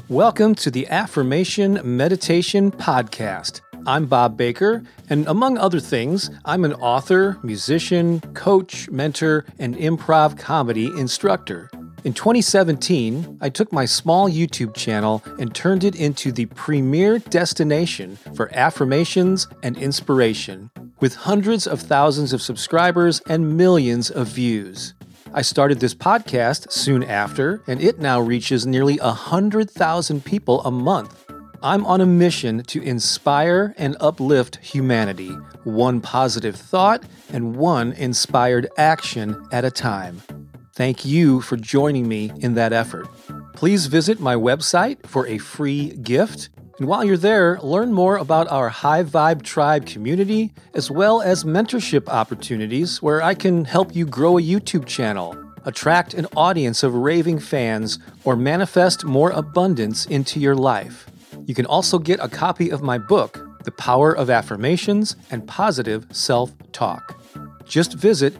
Welcome to the Affirmation Meditation Podcast. I'm Bob Baker, and among other things, I'm an author, musician, coach, mentor, and improv comedy instructor. In 2017, I took my small YouTube channel and turned it into the premier destination for affirmations and inspiration, with hundreds of thousands of subscribers and millions of views. I started this podcast soon after, and it now reaches nearly 100,000 people a month. I'm on a mission to inspire and uplift humanity, one positive thought and one inspired action at a time. Thank you for joining me in that effort. Please visit my website for a free gift. And while you're there, learn more about our High Vibe Tribe community, as well as mentorship opportunities where I can help you grow a YouTube channel, attract an audience of raving fans, or manifest more abundance into your life. You can also get a copy of my book, The Power of Affirmations and Positive Self-Talk. Just visit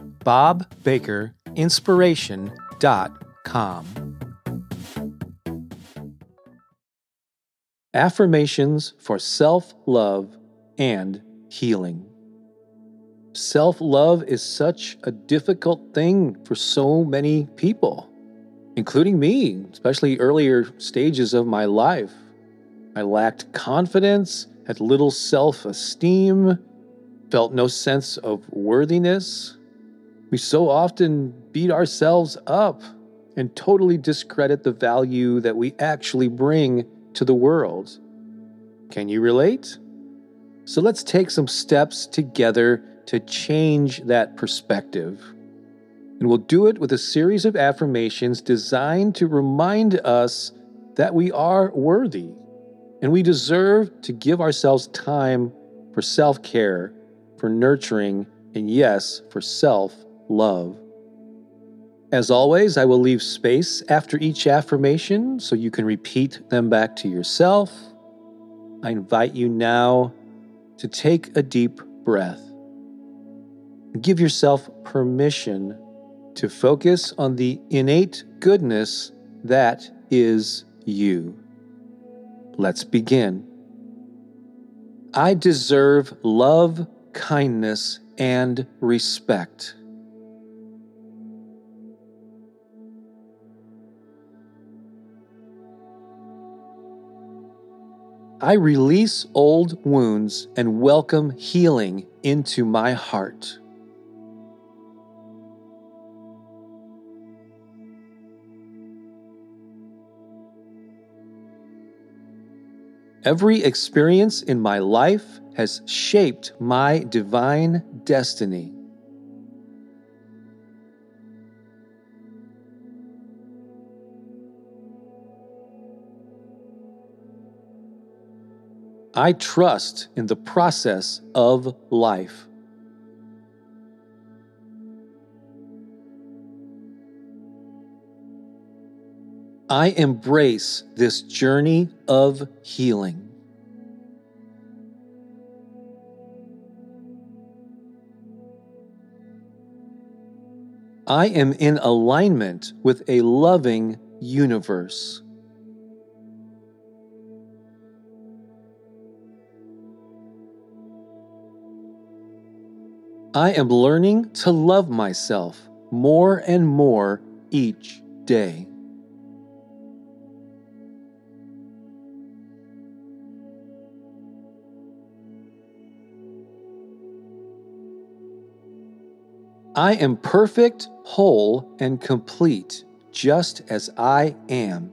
bobbakerinspiration.com. Affirmations for self-love and healing. Self-love is such a difficult thing for so many people, including me, especially earlier stages of my life. I lacked confidence, had little self-esteem, felt no sense of worthiness. We so often beat ourselves up and totally discredit the value that we actually bring to the world. Can you relate? So let's take some steps together to change that perspective. And we'll do it with a series of affirmations designed to remind us that we are worthy and we deserve to give ourselves time for self-care, for nurturing, and yes, for self-love. As always, I will leave space after each affirmation so you can repeat them back to yourself. I invite you now to take a deep breath. Give yourself permission to focus on the innate goodness that is you. Let's begin. I deserve love, kindness, and respect. I release old wounds and welcome healing into my heart. Every experience in my life has shaped my divine destiny. I trust in the process of life. I embrace this journey of healing. I am in alignment with a loving universe. I am learning to love myself more and more each day. I am perfect, whole, and complete, just as I am.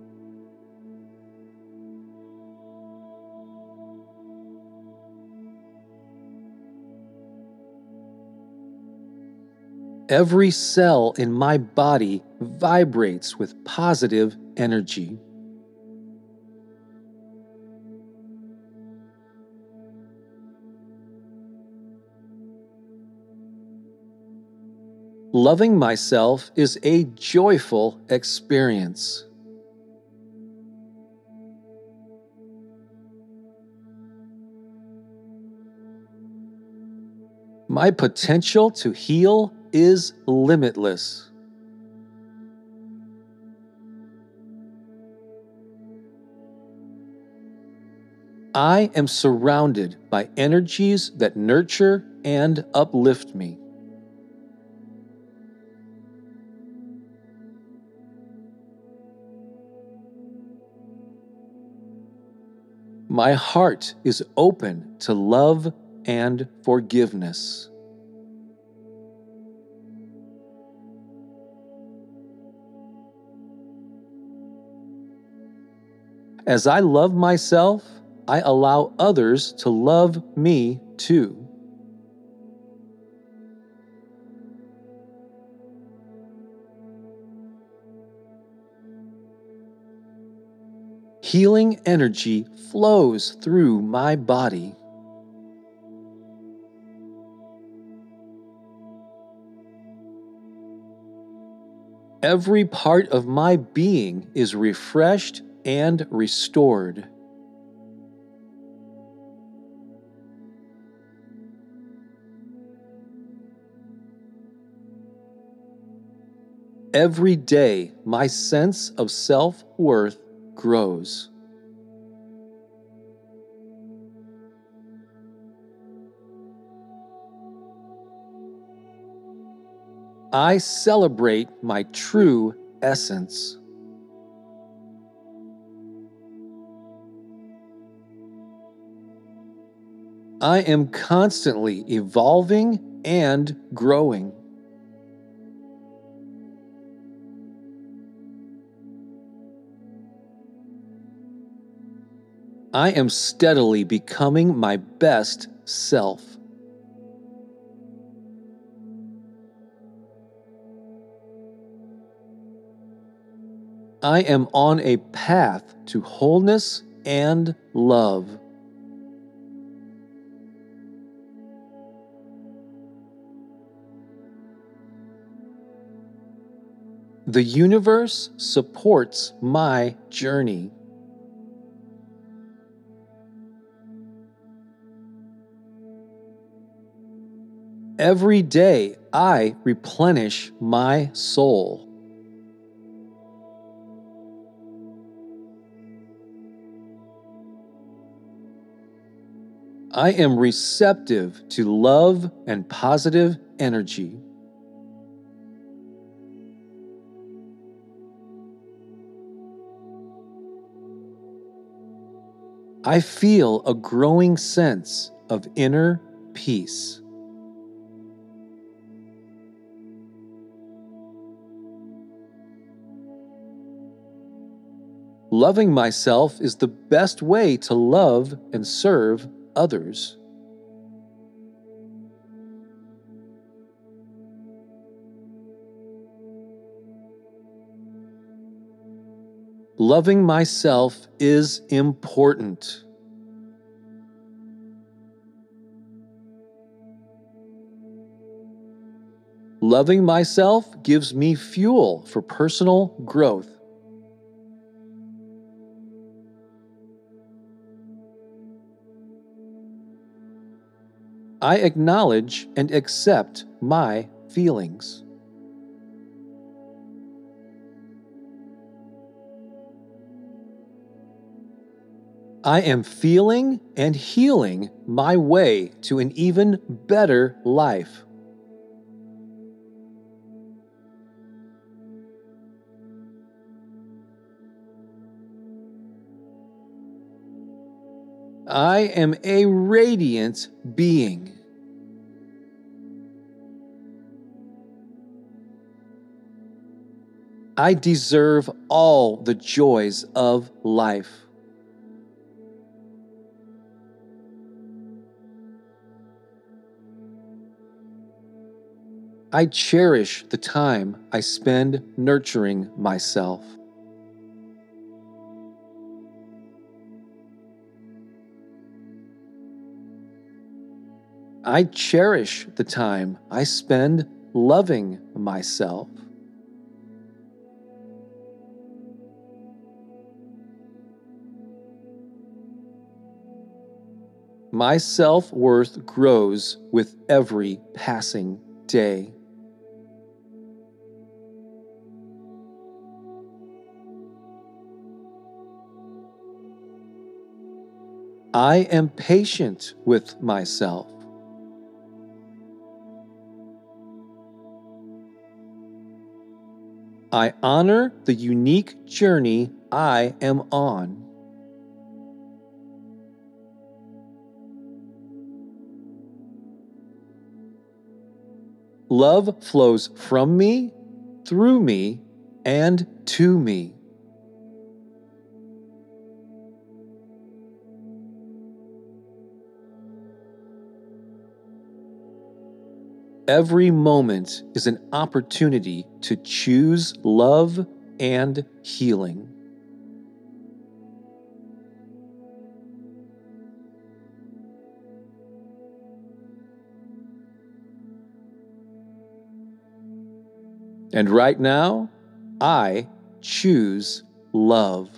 Every cell in my body vibrates with positive energy. Loving myself is a joyful experience. My potential to heal is limitless. I am surrounded by energies that nurture and uplift me. My heart is open to love and forgiveness. As I love myself, I allow others to love me too. Healing energy flows through my body. Every part of my being is refreshed and restored. Every day, my sense of self-worth grows. I celebrate my true essence. I am constantly evolving and growing. I am steadily becoming my best self. I am on a path to wholeness and love. The universe supports my journey. Every day, I replenish my soul. I am receptive to love and positive energy. I feel a growing sense of inner peace. Loving myself is the best way to love and serve others. Loving myself is important. Loving myself gives me fuel for personal growth. I acknowledge and accept my feelings. I am feeling and healing my way to an even better life. I am a radiant being. I deserve all the joys of life. I cherish the time I spend nurturing myself. I cherish the time I spend loving myself. My self-worth grows with every passing day. I am patient with myself. I honor the unique journey I am on. Love flows from me, through me, and to me. Every moment is an opportunity to choose love and healing. And right now, I choose love.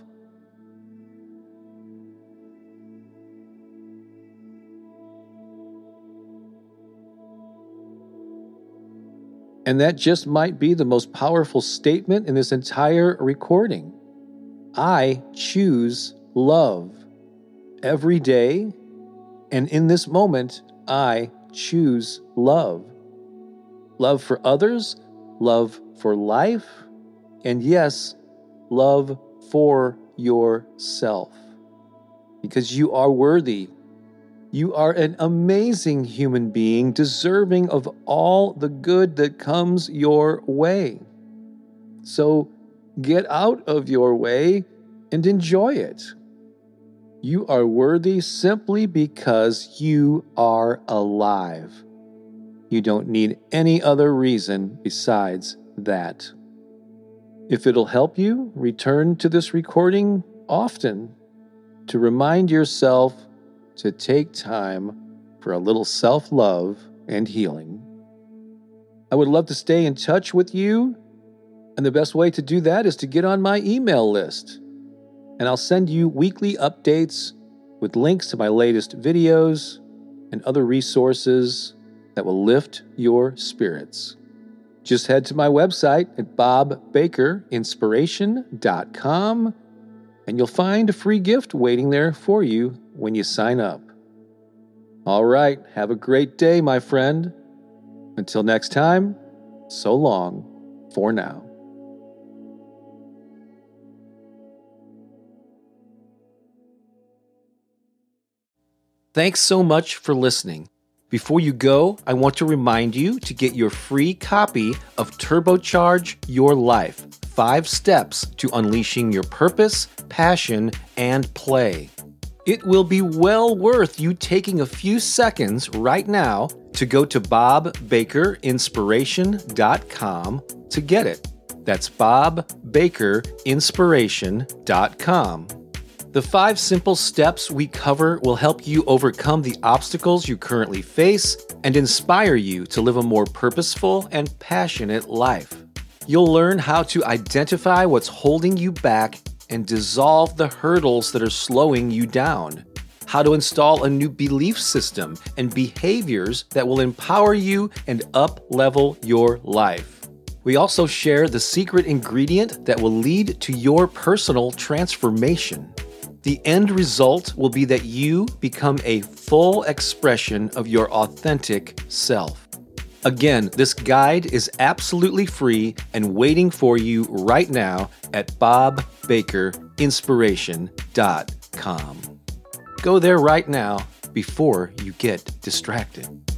And that just might be the most powerful statement in this entire recording. I choose love. Every day, and in this moment, I choose love. Love for others, love for life, and yes, love for yourself. Because you are worthy. You are an amazing human being, deserving of all the good that comes your way. So get out of your way and enjoy it. You are worthy simply because you are alive. You don't need any other reason besides that. If it'll help you, return to this recording often to remind yourself to take time for a little self-love and healing. I would love to stay in touch with you, and the best way to do that is to get on my email list. And I'll send you weekly updates with links to my latest videos and other resources that will lift your spirits. Just head to my website at bobbakerinspiration.com, and you'll find a free gift waiting there for you when you sign up. All right, have a great day, my friend. Until next time, so long for now. Thanks so much for listening. Before you go, I want to remind you to get your free copy of Turbocharge Your Life: 5 Steps to Unleashing Your Purpose, Passion, and Play. It will be well worth you taking a few seconds right now to go to bobbakerinspiration.com to get it. That's bobbakerinspiration.com. The 5 simple steps we cover will help you overcome the obstacles you currently face and inspire you to live a more purposeful and passionate life. You'll learn how to identify what's holding you back and dissolve the hurdles that are slowing you down, how to install a new belief system and behaviors that will empower you and up-level your life. We also share the secret ingredient that will lead to your personal transformation. The end result will be that you become a full expression of your authentic self. Again, this guide is absolutely free and waiting for you right now at bobbakerinspiration.com. Go there right now before you get distracted.